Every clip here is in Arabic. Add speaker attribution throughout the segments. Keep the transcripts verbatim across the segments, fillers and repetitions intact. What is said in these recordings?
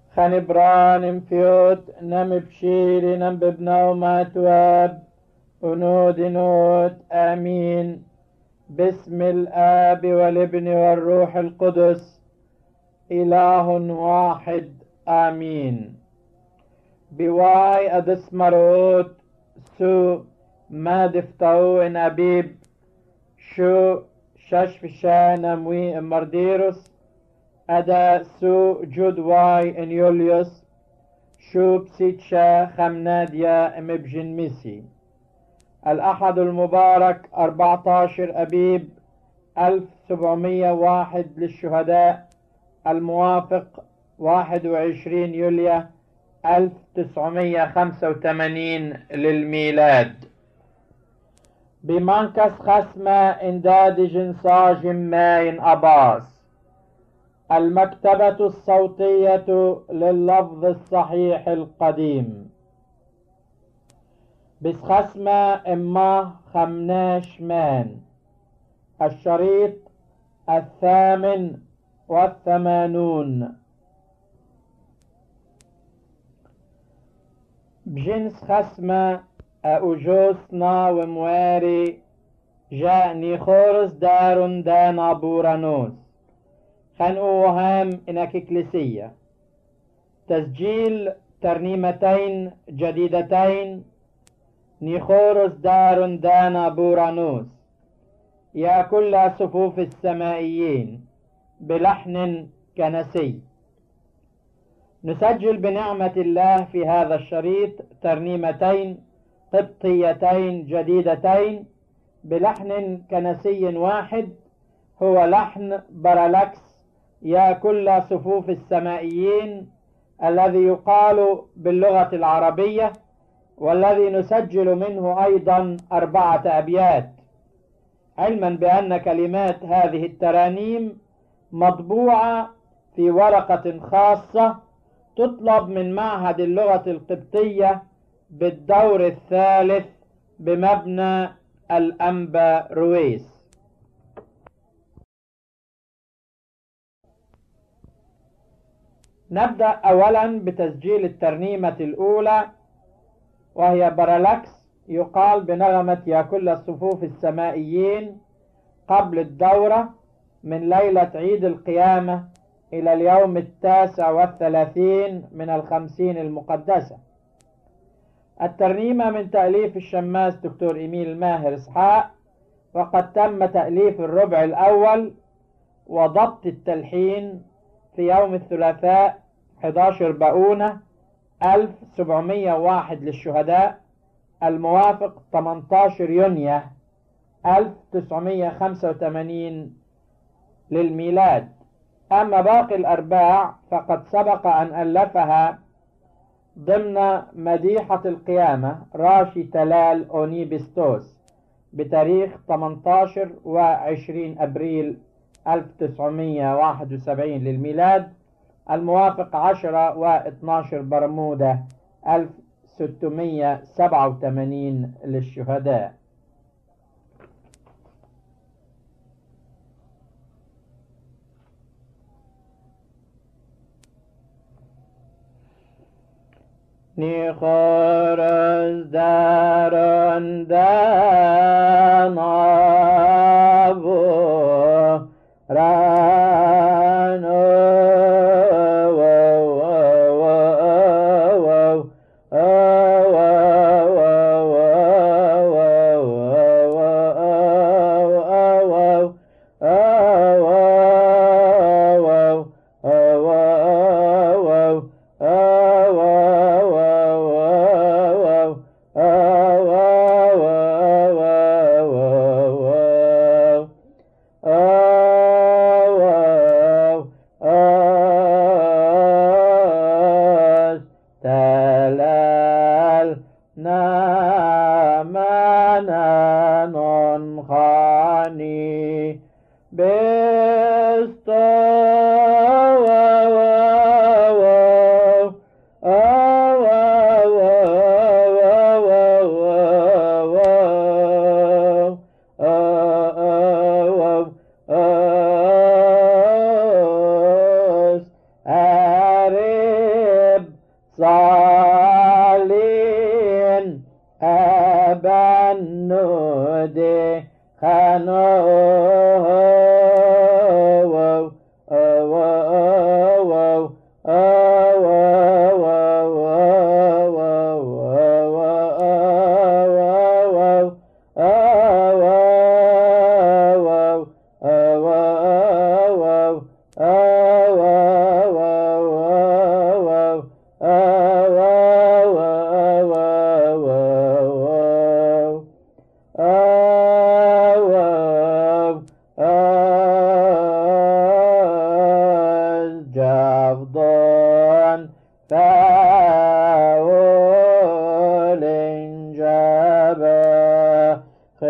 Speaker 1: خنبران فيوت نم بشيري نم ببنومة واب ونود نوت آمين. باسم الآب والابن والروح القدس إله واحد آمين. بواي أدس مروت سو ما دفتو إن أبيب شو ششفشان موي مرديروس أدا سو جود واي إن يوليوس شو بسيتشا خمناديا ام بجن ميسي. الأحد المبارك أربعة عشر أبيب ألف وسبعمية وواحد للشهداء، الموافق واحد وعشرين يوليو ألف وتسعمية وخمسة وثمانين للميلاد. بمنكس خسمة انداد جنساج ماين أباس. المكتبة الصوتية لللفظ الصحيح القديم. بس خسمة إما خمناش مان. الشريط الثامن والثمانون. بجنس خسمة أوجوسنا ومواري جاء نيخورس دار دانا بورانوس خنقوا وهام إنك إكليسية. تسجيل ترنيمتين جديدتين. نيخورس دار دانا بورانوس يا كل صفوف السمائيين بلحن كنسي. نسجل بنعمة الله في هذا الشريط ترنيمتين قبطيتين جديدتين بلحن كنسي واحد، هو لحن برالكس يا كل صفوف السمائيين، الذي يقال باللغة العربية، والذي نسجل منه أيضا أربعة أبيات، علما بأن كلمات هذه الترانيم مطبوعة في ورقة خاصة تطلب من معهد اللغة القبطية بالدور الثالث بمبنى الأنبا رويس. نبدأ أولا بتسجيل الترنيمة الأولى، وهي برالكس يقال بنغمة يا كل الصفوف السمائيين قبل الدورة من ليلة عيد القيامة إلى اليوم التاسع والثلاثين من الخمسين المقدسة. الترنيمة من تأليف الشماس دكتور إيميل ماهر إسحاق، وقد تم تأليف الربع الأول وضبط التلحين في يوم الثلاثاء أحد عشر باؤونة ألف وسبعمية وواحد للشهداء، الموافق ثمانية عشر يونيو ألف وتسعمية وخمسة وثمانين للميلاد. أما باقي الأرباع فقد سبق أن ألفها ضمن مديحة القيامة راشي تلال أونيبستوس بتاريخ ثمانية عشر وعشرين أبريل ألف وتسعمية وواحد وسبعين للميلاد، الموافق عشرة واثني عشر برمودة ألف وستمية وسبعة وثمانين للشهداء. نيخورس دارن دانا بورانو أبا نودي خانوه جفضان فاول جابا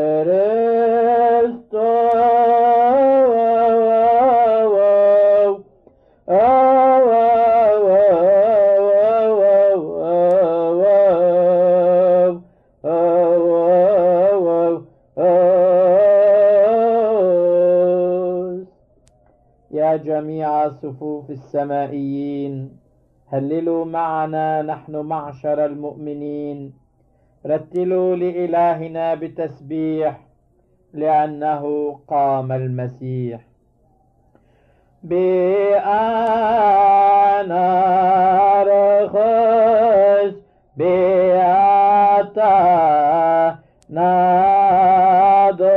Speaker 1: خريستو يا جميع صفوف السمائيين هللوا معنا نحن معشر المؤمنين، رتلوا لإلهنا بتسبيح لأنه قام المسيح. بأنا رخص بأتا نادو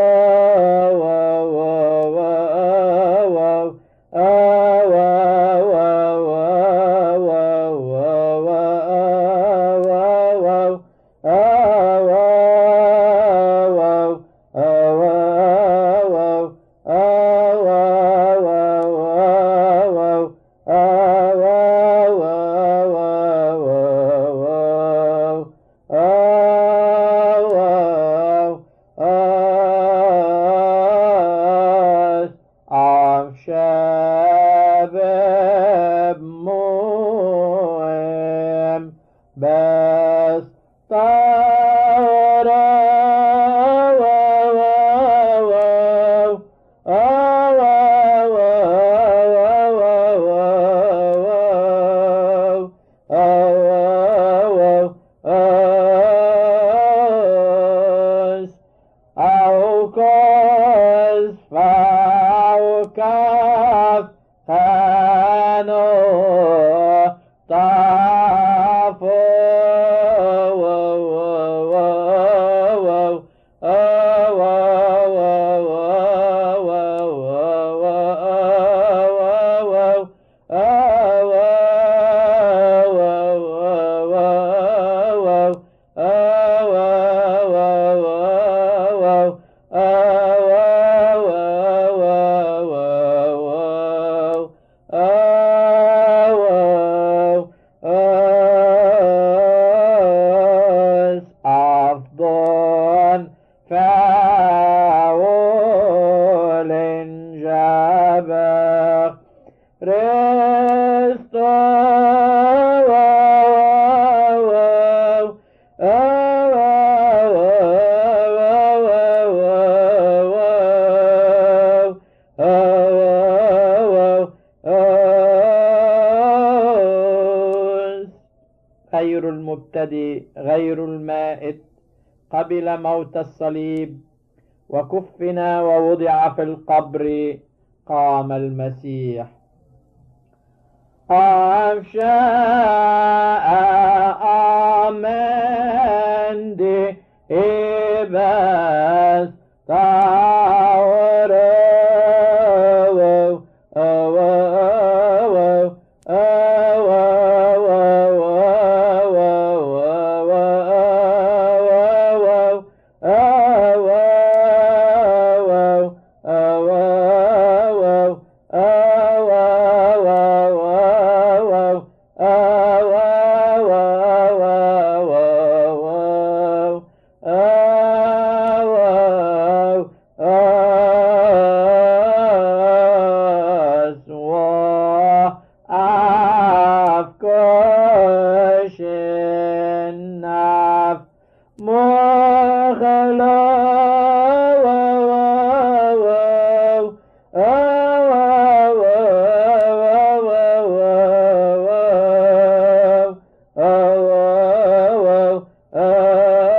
Speaker 1: شباب مهم بس طارا أو كوز فأو كاف هانو طافو أفضل فاول جابر رستو غير المبتدئ غير المائت قبل موت الصليب وكفنا ووضع في القبر، قام المسيح. أفشاء آمن دي إباس تاور Oh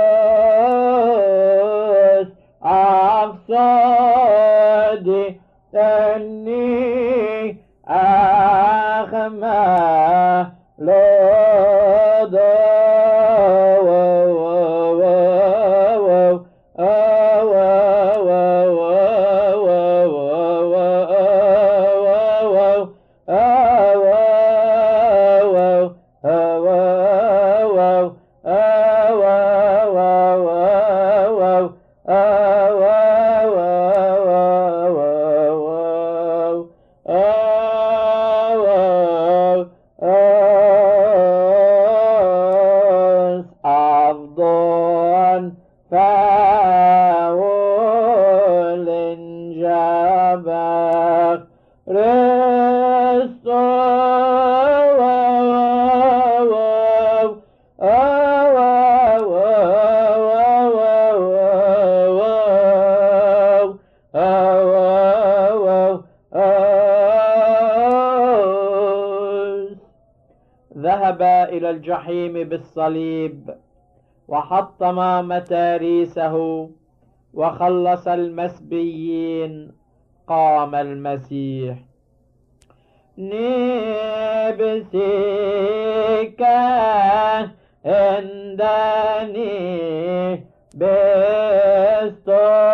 Speaker 1: فاول جابر رستو ذهب إلى الجحيم بالصليب وحطم متاريسه وخلص المسبيين. قام المسيح نبسيك عندني بستو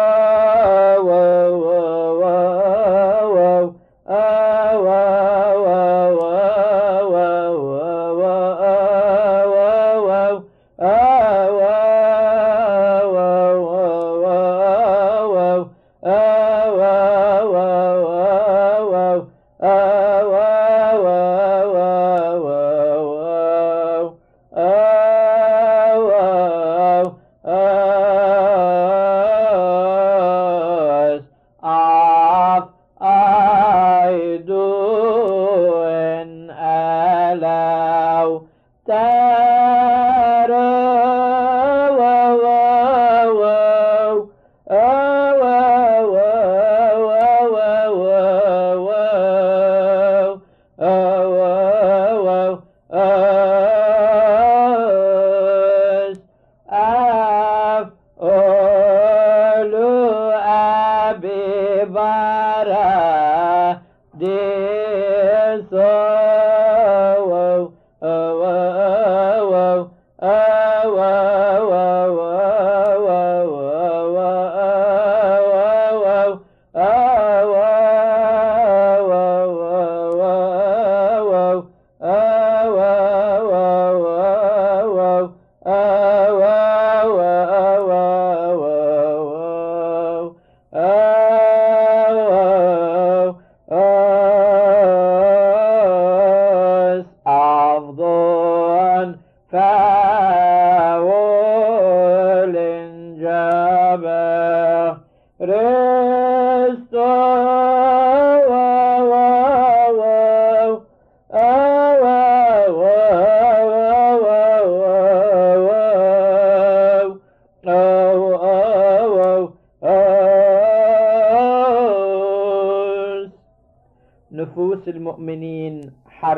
Speaker 1: نفوس المؤمنين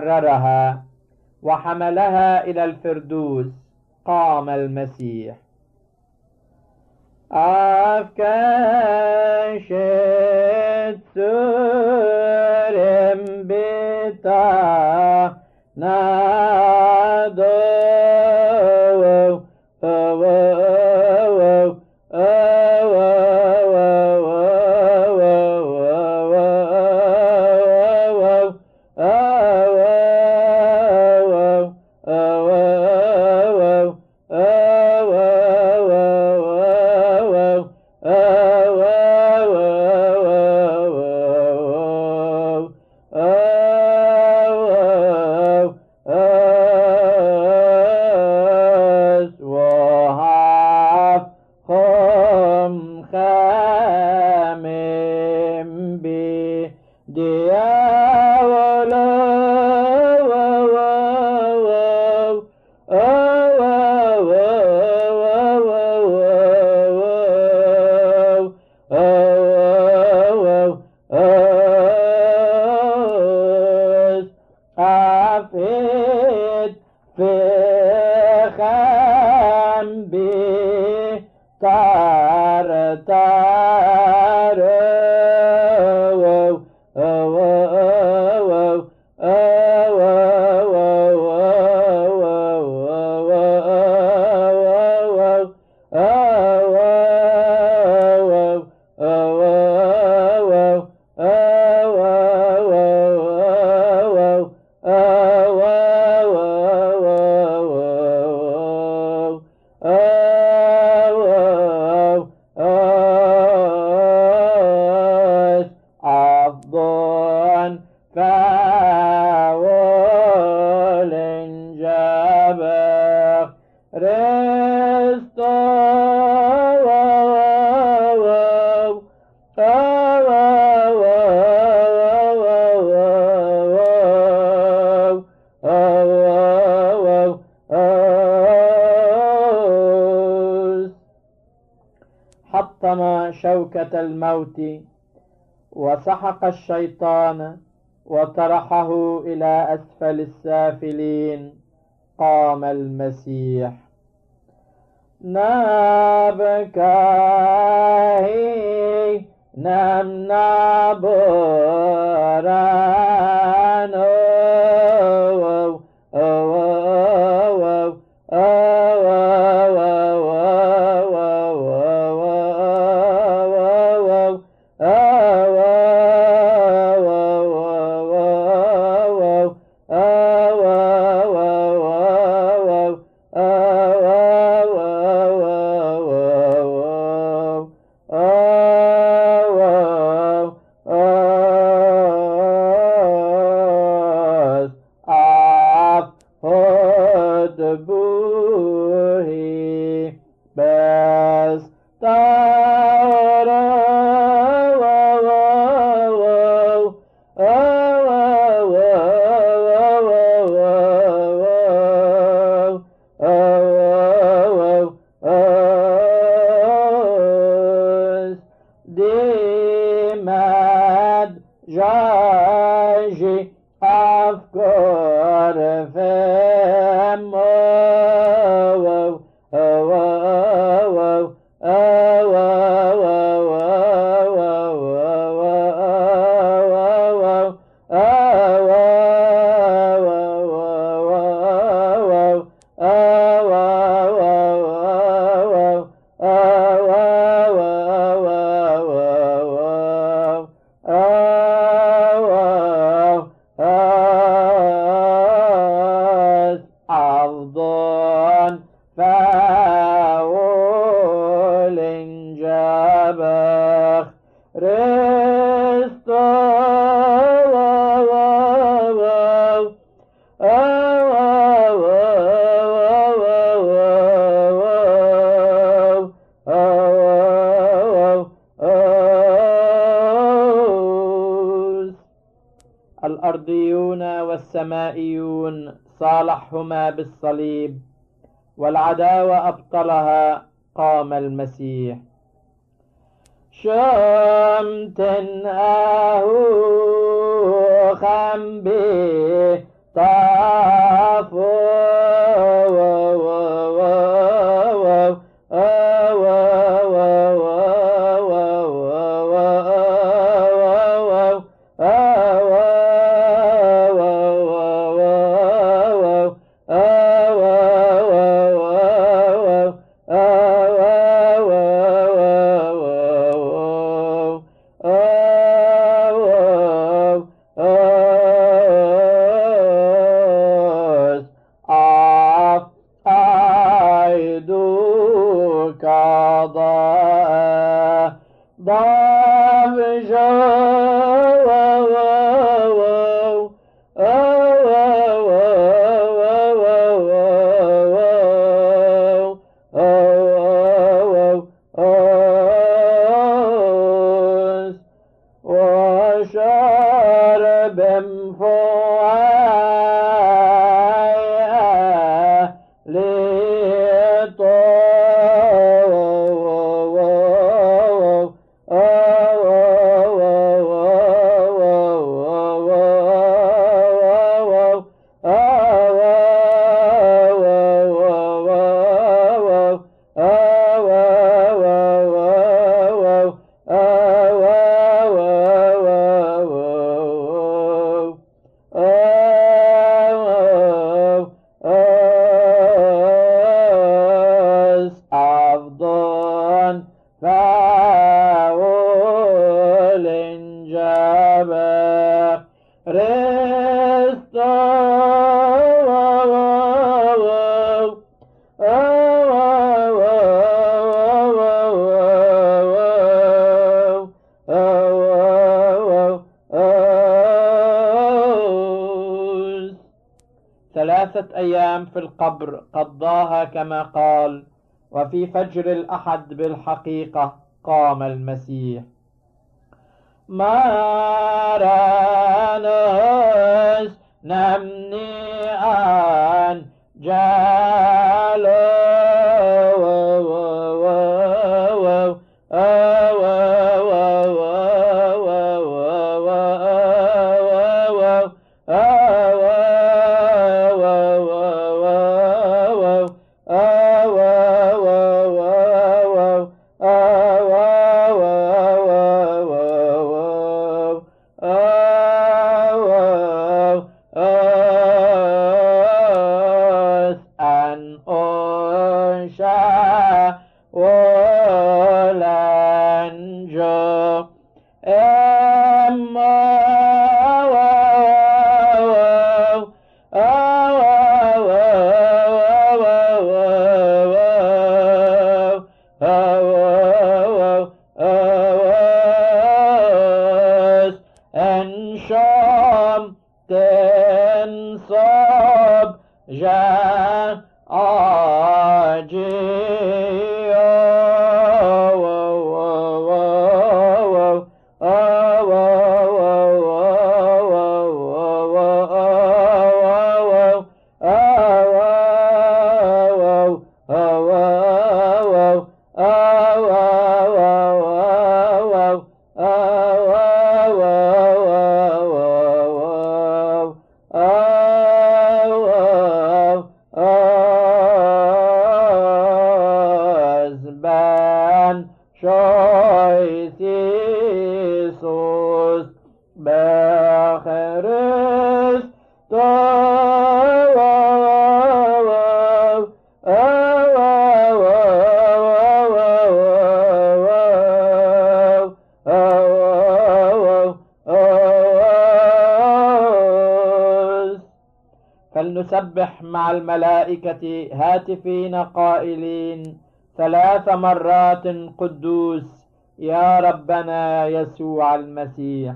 Speaker 1: حررها وحملها إلى الفردوس. قام المسيح أفكاشت سورم بتا نادو Restore حطم شوكة الموت وسحق الشيطان وطرحه إلى أسفل السافلين، قام المسيح. نبكي نمنا بران الأرضيون والسمائيون صالحهما بالصليب، والعداوة أبطلها، قام المسيح. شمتن أهو خنبي طافو ثلاثة أيام في القبر قضاها كما قال، وفي فجر الأحد بالحقيقة قام المسيح. مارانوس نمني أن جالو أنجو أما أنشام تنصب جاء عاجي شويثيسوس بخرس فلنسبح مع الملائكة هاتفين قائلين ثلاث مرات قدوس يا ربنا يسوع المسيح.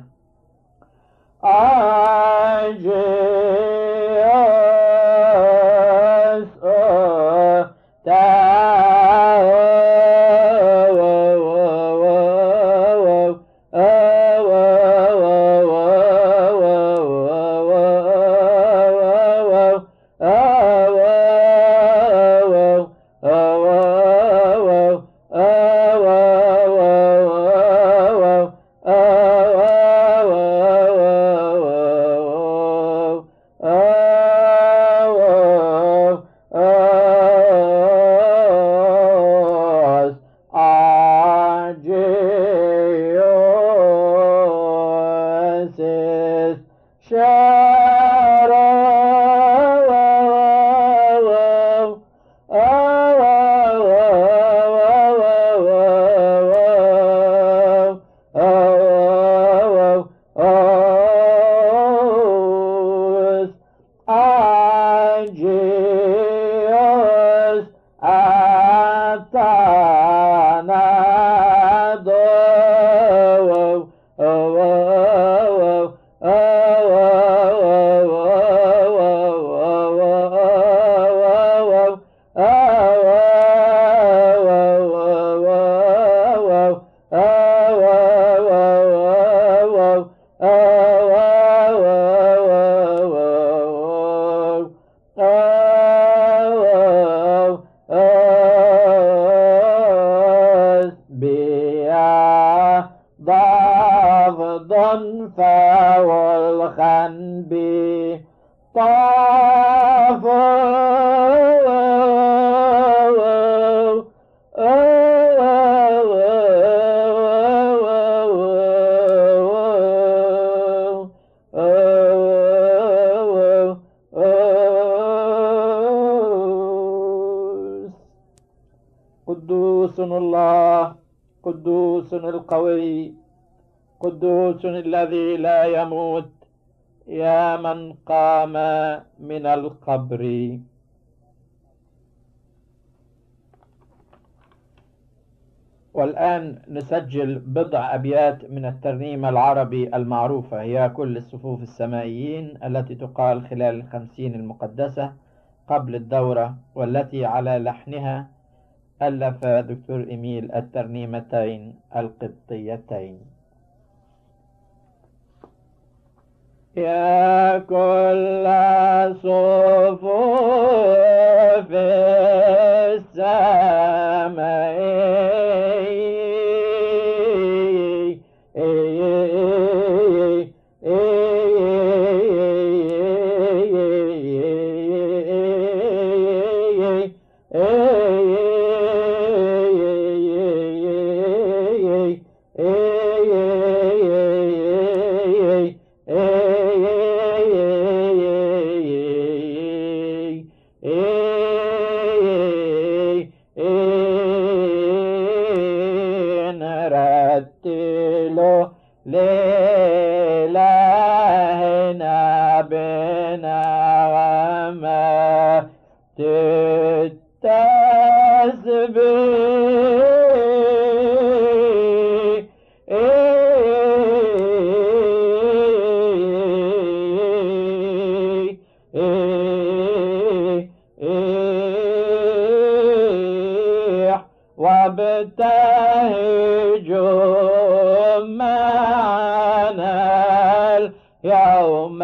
Speaker 1: قدوس الله قدوس القوي قدوس الذي لا يموت يا من قام من القبر. والآن نسجل بضع أبيات من الترنيمة العربي المعروفة هي كل الصفوف السمائيين التي تقال خلال الخمسين المقدسة قبل الدورة، والتي على لحنها ألف دكتور إيميل الترنيمتين القبطيتين. يا كل صفوف السماء رتلوا لإلهنا بنغمة التسبيح. وابتهجوا معنا اليوم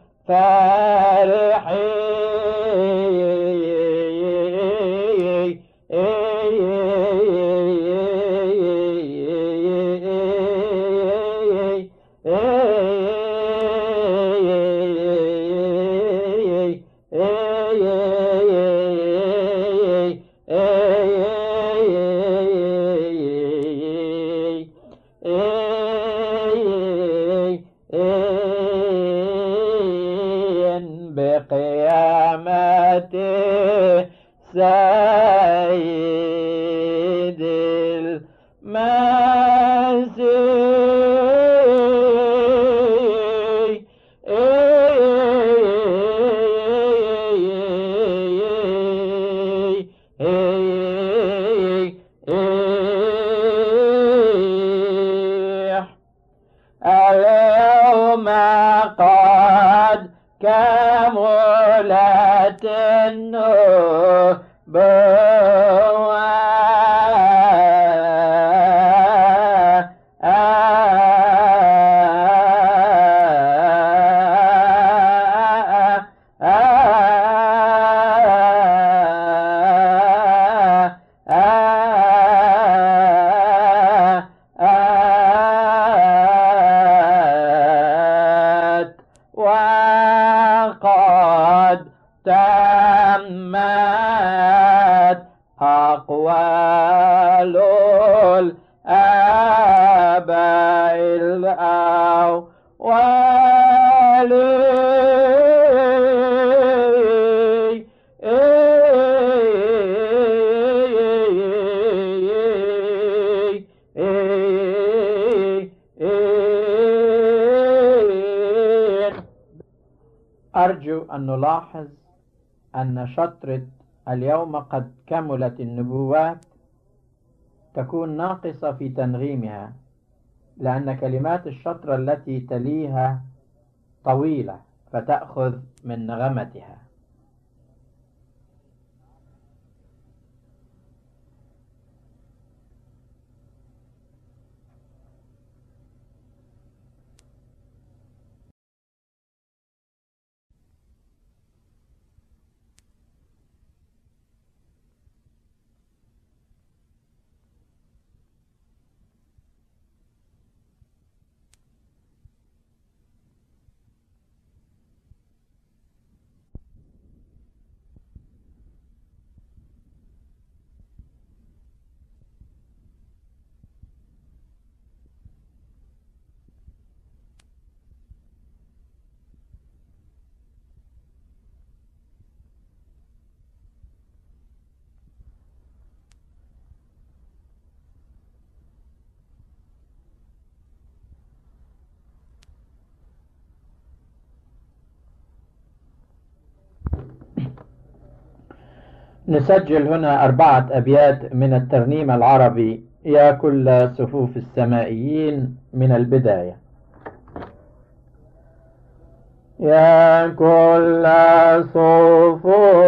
Speaker 1: فرحين. بقيامة سيد المسيح. اليوم قد كملت النبوة وقد تمت أقوال الآباء الأولين. أرجو أن نلاحظ أن شطرة اليوم قد كملت النبوات تكون ناقصة في تنغيمها، لأن كلمات الشطرة التي تليها طويلة فتأخذ من نغمتها. نسجل هنا أربعة أبيات من الترنيم العربي يا كل صفوف السمائيين من البداية. يا كل صفوف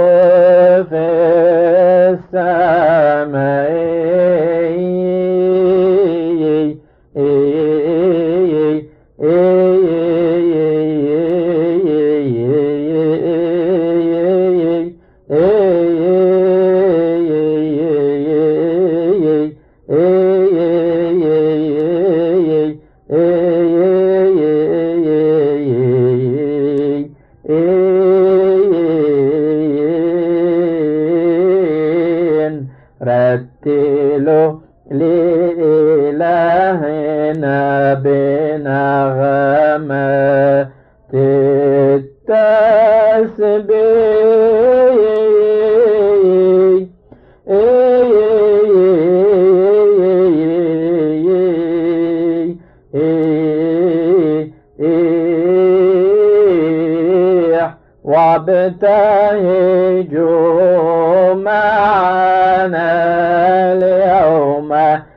Speaker 1: رتلوا لإلهنا بنغمة التسبيح. وابتهجوا معنا اليوم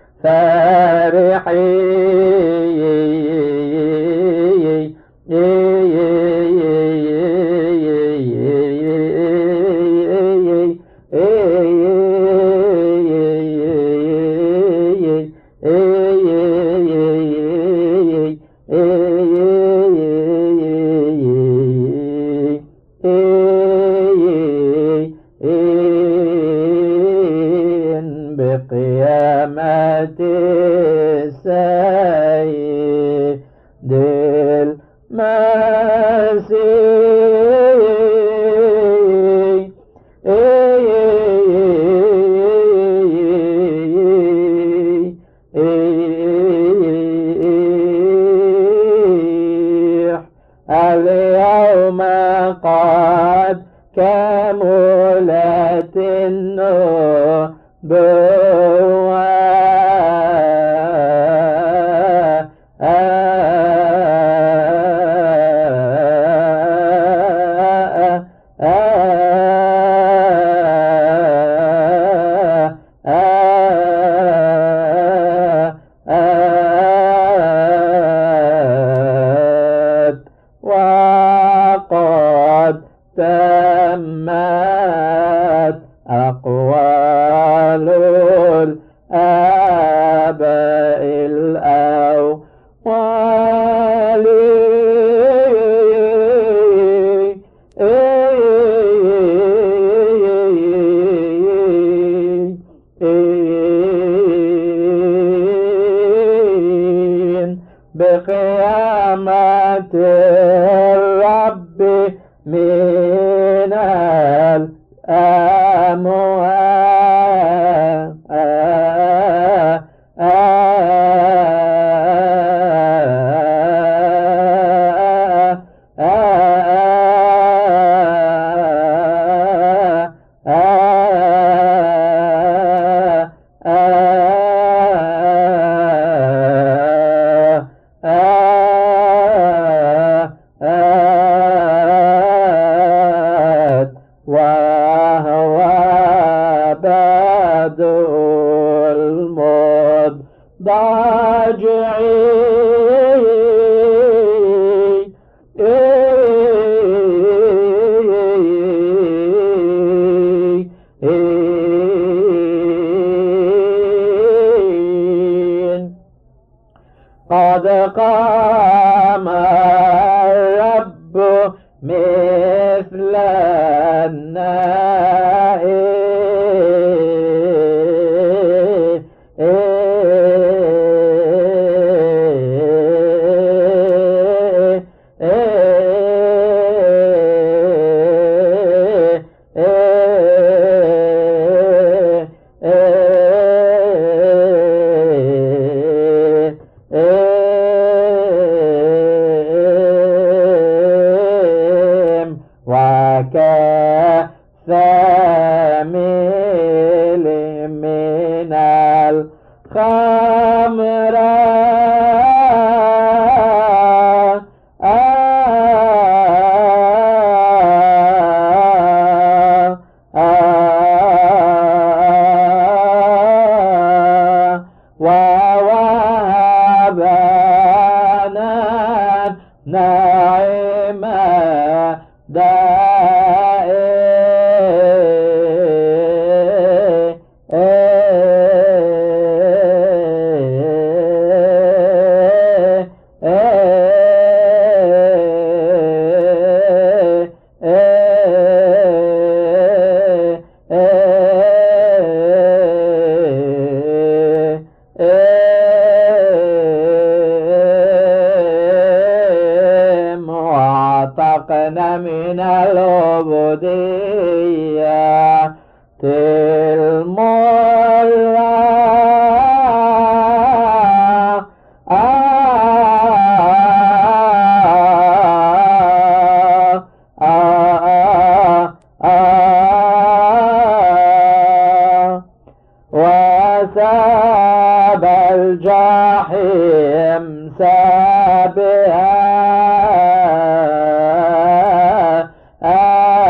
Speaker 1: فرحين. بقيامة السيد المسيح. اليوم قد كملت النبوة وقد تمت أقوال الآباء الأولين بقيامة الرب من الأموات، وهو بدء المضاجعين. قد قام الرب مثل وكثامل من الخمر ووهبنا نعمة وعتقنا من العبودية المرة وساب الجحيم سابها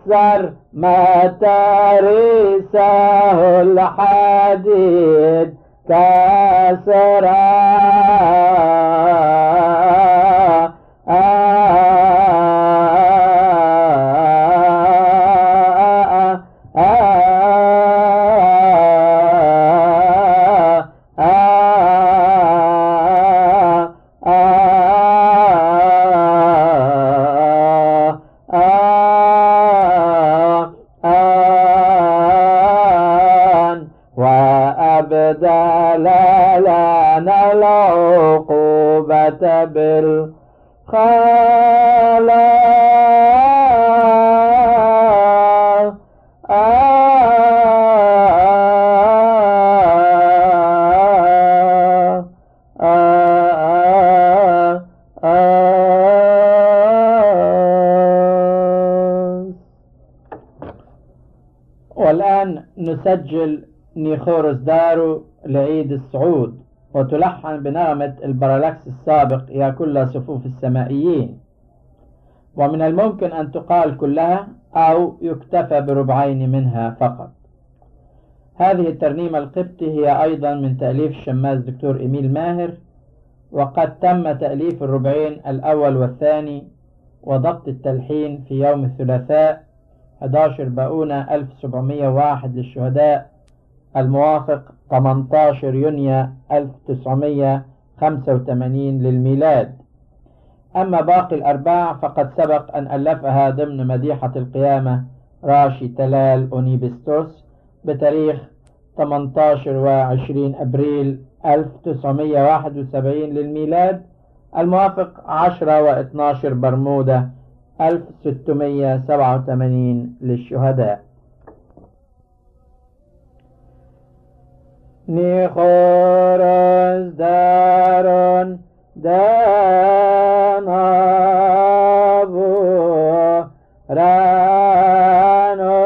Speaker 1: كسر متاريسه الحديد كسرا وأبدل لنا العقوبة بالخلاص. والآن نسجل نيخورس دارو لعيد الصعود، وتلحن بنغمة البرالكس السابق يا كل صفوف السمائيين، ومن الممكن أن تقال كلها أو يكتفى بربعين منها فقط. هذه الترنيمة القبطي هي أيضا من تأليف الشماس دكتور إيميل ماهر، وقد تم تأليف الربعين الأول والثاني وضبط التلحين في يوم الثلاثاء أحد عشر باؤونة ألف وسبعمائة وواحد للشهداء الموافق ثمانية عشر يونيو ألف وتسعمائة وخمسة وثمانين للميلاد. أما باقي الأرباع فقد سبق أن ألفها ضمن مديحة القيامة راشي تلال أونيبستوس بتاريخ ثمانية عشر وعشرين أبريل ألف وتسعمائة وواحد وسبعين للميلاد الموافق عشرة واثني عشر برمودة ألف وستمائة وسبعة وثمانين للشهداء. نيخورس دارون دانابو رانو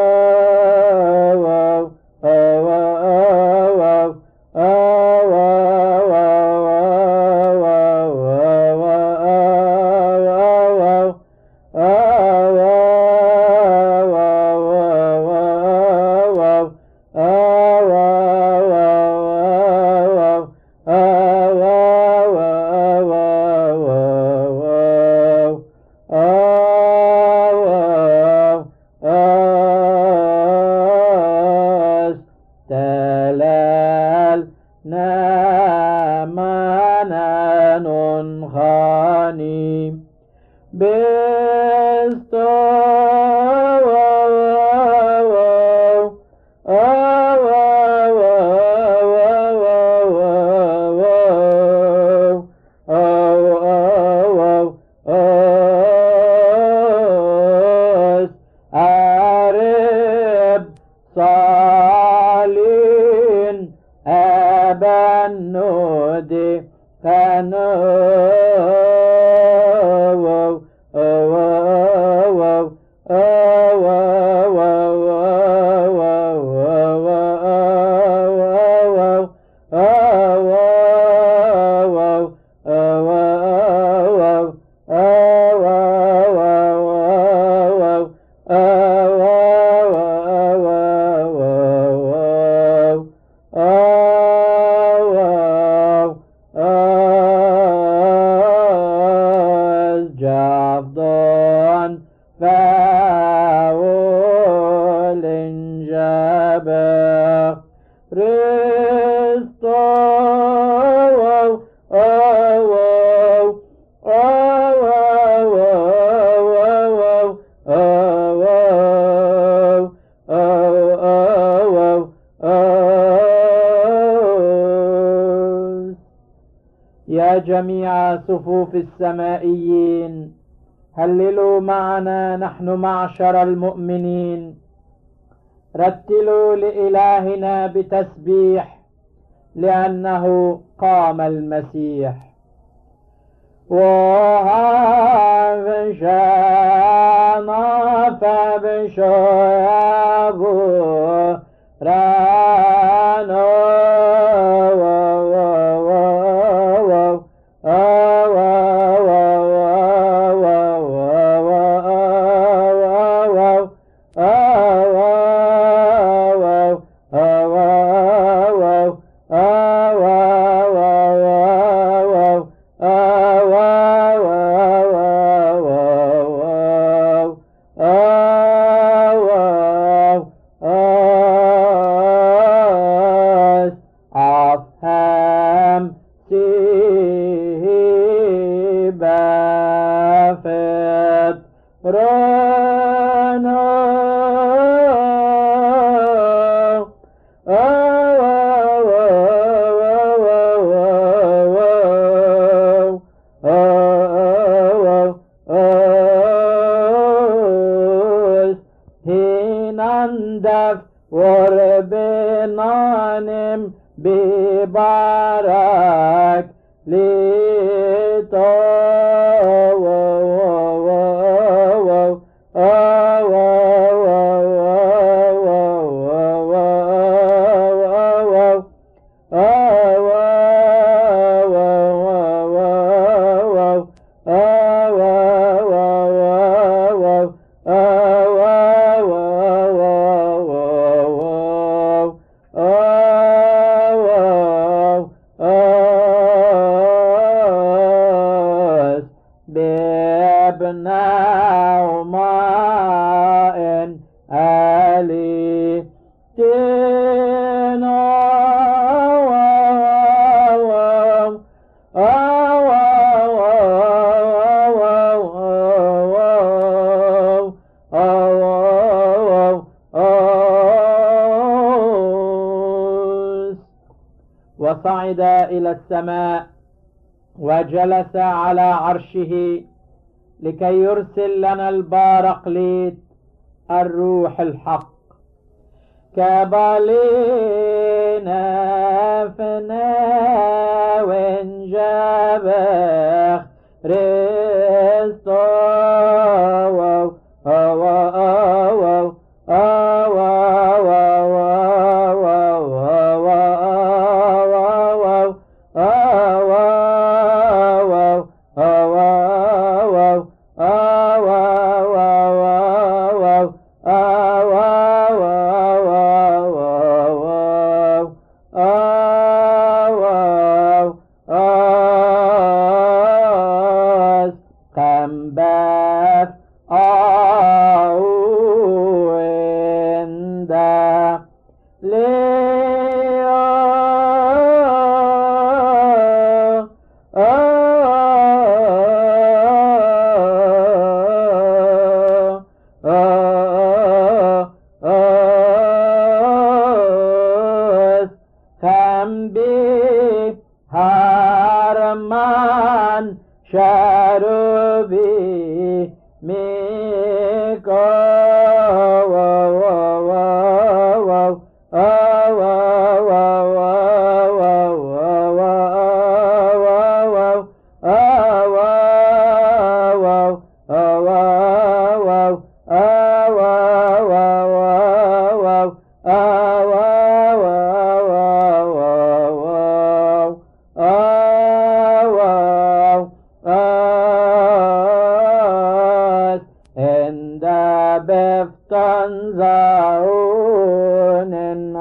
Speaker 1: يا جميع صفوف السمائيين هللوا معنا نحن معشر المؤمنين، رتلوا لإلهنا بتسبيح لأنه قام المسيح. وهافشانا فبشوابو رانو بافت رنا هنندف وربنانم ببارك لتو بابناء ماء آلي تنا وصعد إلى السماء وجلس على عرشه لكي يرسل لنا البارقليت الروح الحق كبالينا فناوين جابخ ريستو هارمان شاربي ميكو بفتنزعون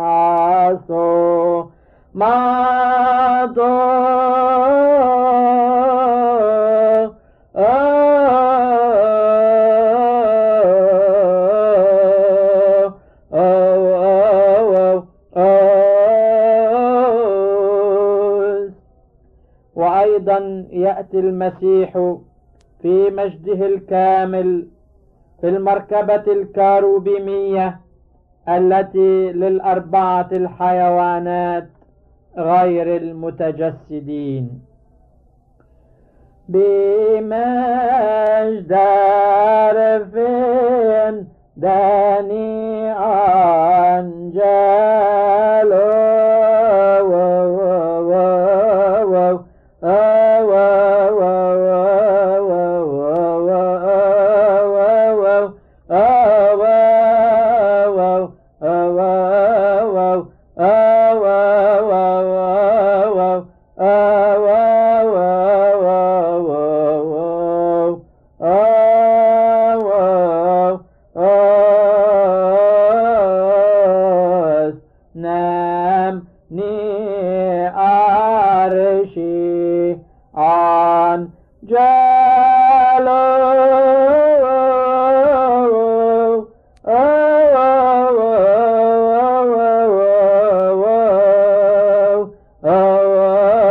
Speaker 1: عصو ما وأيضا يأتي المسيح في مجده الكامل في المركبة الكاروبيمية التي للأربعة الحيوانات غير المتجسدين بمجد عرفين داني أنجلو Oh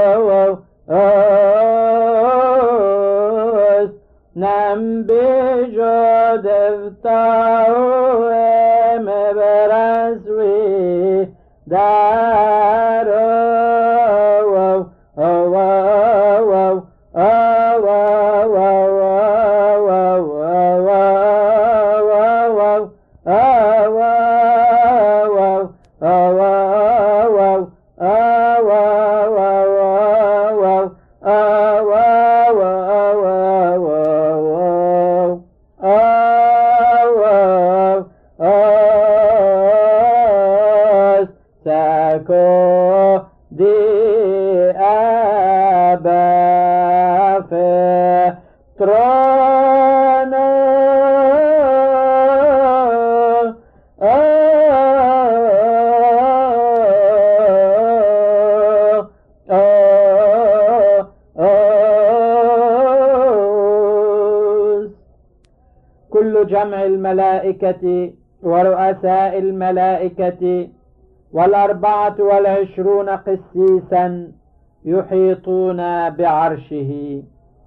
Speaker 1: كل جمع الملائكة ورؤساء الملائكة والأربعة والعشرون قسيسا يحيطون بعرشه.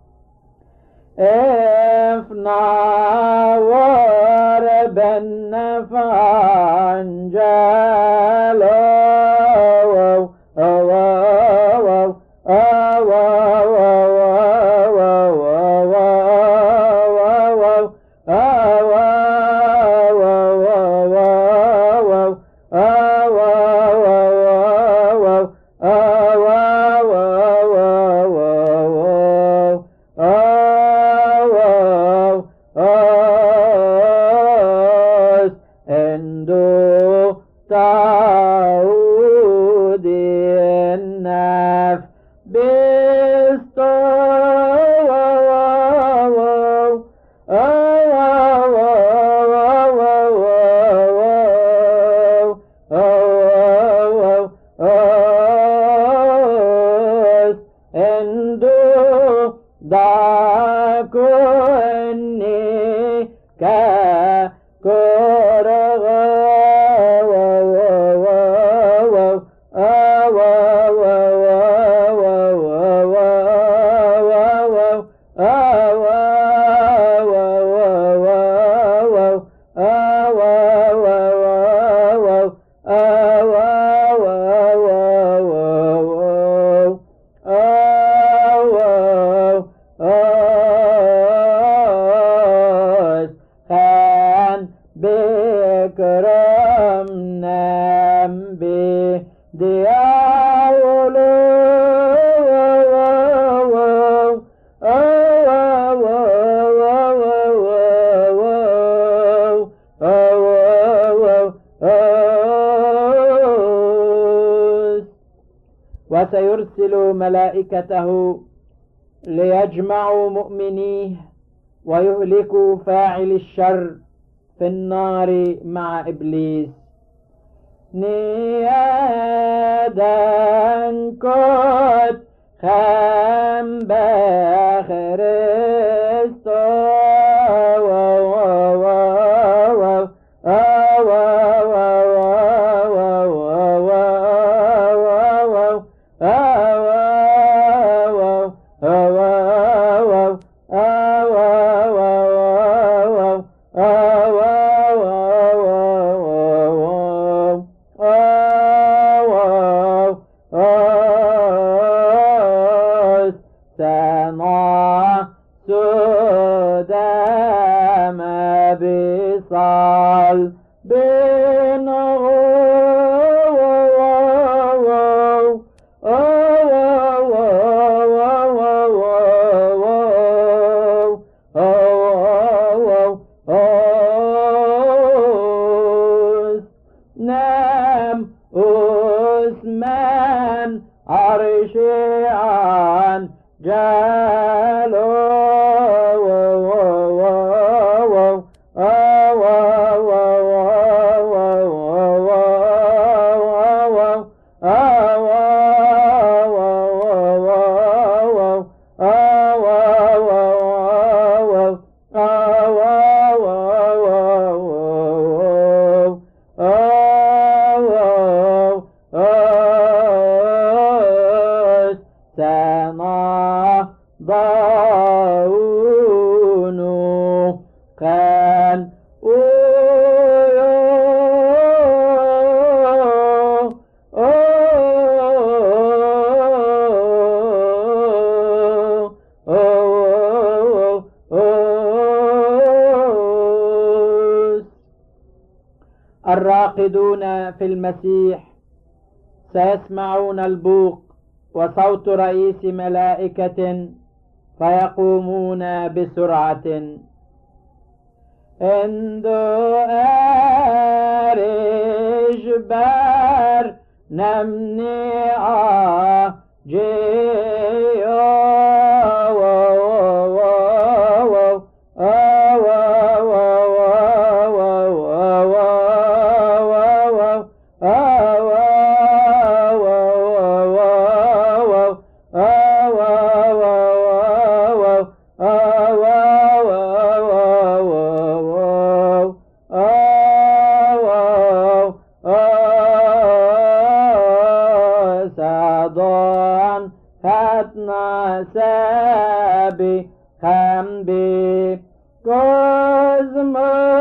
Speaker 1: افنا وربنا فانجلوا وسيرسل ملائكته ليجمعوا مؤمنيه ويهلكوا فاعل الشر في النار مع إبليس. نيادن كت خم بخرستو الراقدون في المسيح سيسمعون البوق وصوت رئيس ملائكة فيقومون بسرعة. اندو ارج بار نمني جيو سادان ختنا سابي خمبي كزمو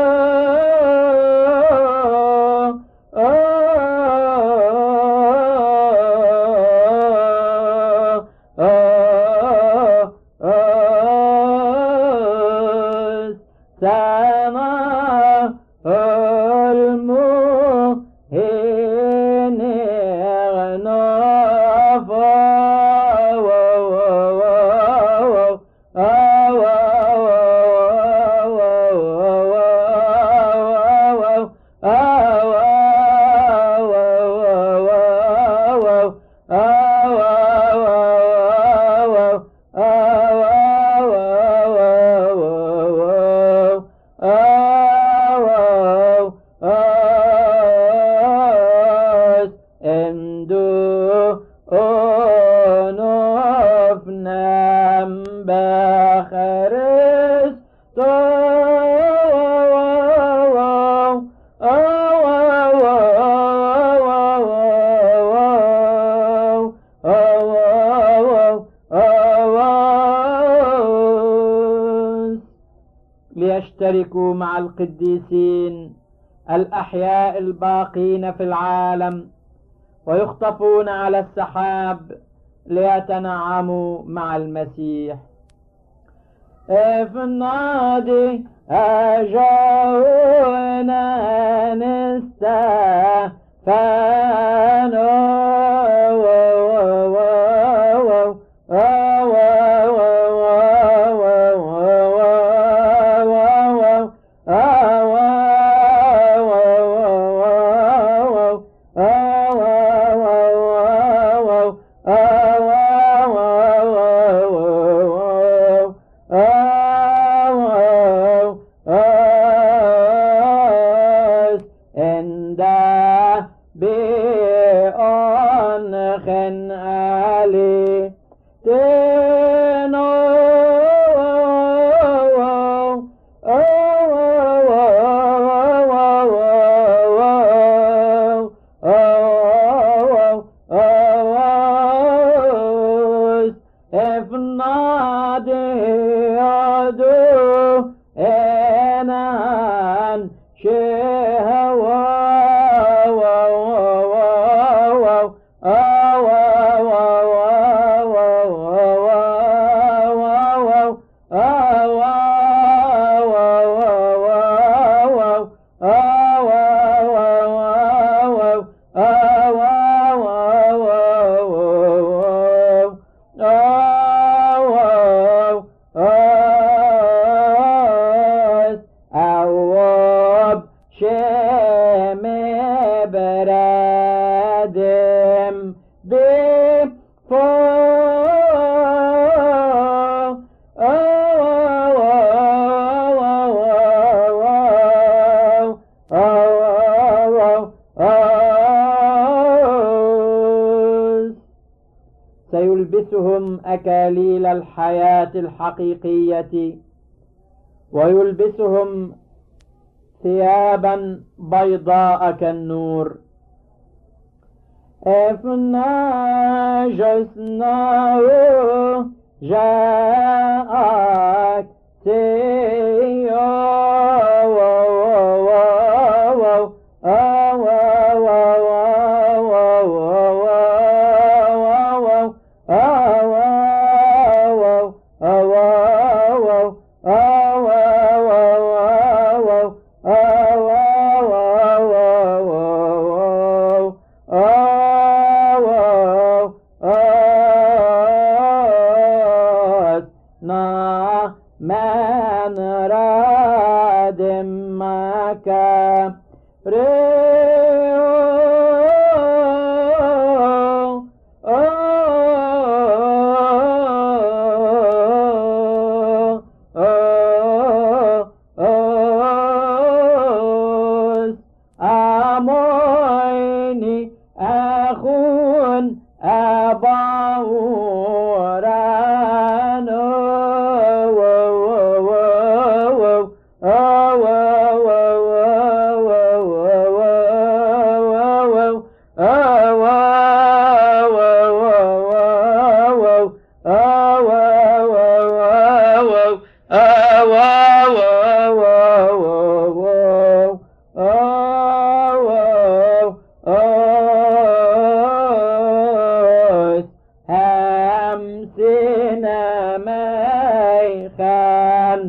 Speaker 1: سما المهين غنافا ليشتركوا مع القديسين الأحياء الباقين في العالم ويخطفون على السحاب ليتنعموا مع المسيح. في النادي أجاونا نستفانوا سيلبسهم أكاليل الحياة الحقيقية ويلبسهم ثيابا بيضاء كالنور. إفنا جسنا جاءك سيا من رادمك أميني أخون أباه خمسين ميخان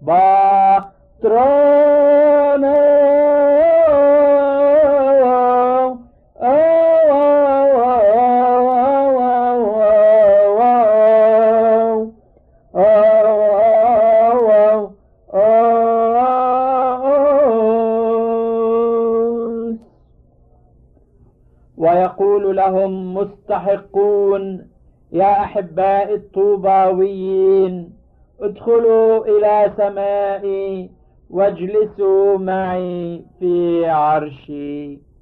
Speaker 1: باترون ويقول لهم مستحقون: يا أحباء الطوباويين، ادخلوا إلى سمائي واجلسوا معي في عرشي.